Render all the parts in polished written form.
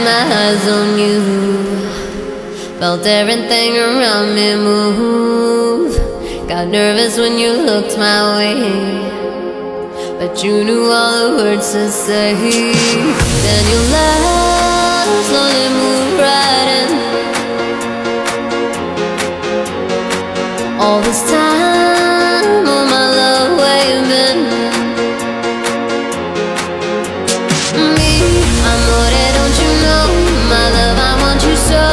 my eyes on you. Felt everything around me move. Got nervous when you looked my way, but you knew all the words to say. Then your love slowly moved right in. All this time, oh my love, where you been? Me, amore, don't you know? My love, I want you so.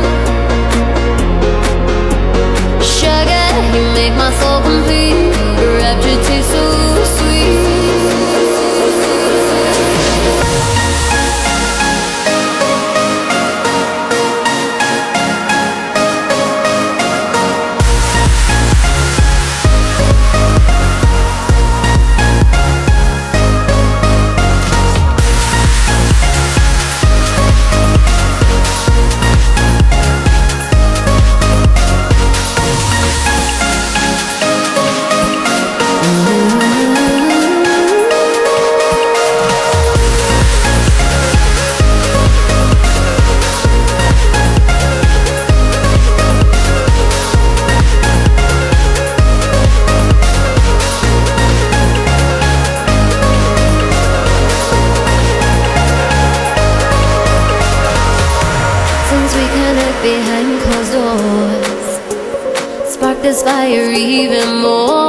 Sugar, you make my soul complete. Rapture tastes so sweet. Behind closed doors, spark this fire even more.